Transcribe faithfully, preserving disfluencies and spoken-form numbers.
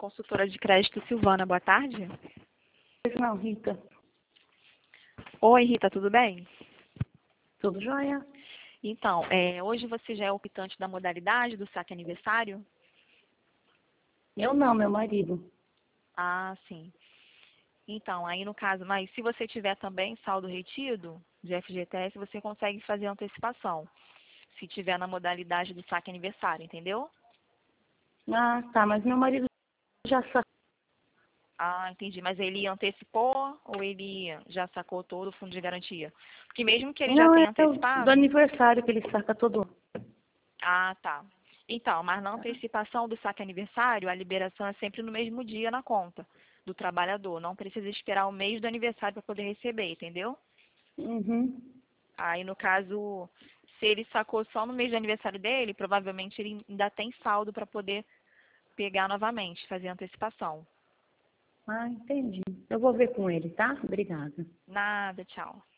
consultora de crédito Silvana, boa tarde. Não, Rita. Oi, Rita, tudo bem? Tudo jóia? Então, é, hoje você já é optante da modalidade do saque aniversário? Eu não, meu marido. Ah, sim. Então, aí no caso, mas se você tiver também saldo retido de F G T S, você consegue fazer antecipação, se tiver na modalidade do saque aniversário, entendeu? Ah, tá, mas meu marido já sacou. Ah, entendi. Mas ele antecipou ou ele já sacou todo o fundo de garantia? Porque mesmo que ele já Não, tenha é o do antecipado... aniversário que ele saca todo ano. Ah, tá. Então, mas na antecipação do saque aniversário, a liberação é sempre no mesmo dia na conta do trabalhador. Não precisa esperar o mês do aniversário para poder receber, entendeu? Uhum. Aí, no caso, se ele sacou só no mês do aniversário dele, provavelmente ele ainda tem saldo para poder pegar novamente, fazer a antecipação. Ah, entendi. Eu vou ver com ele, tá? Obrigada. Nada, tchau.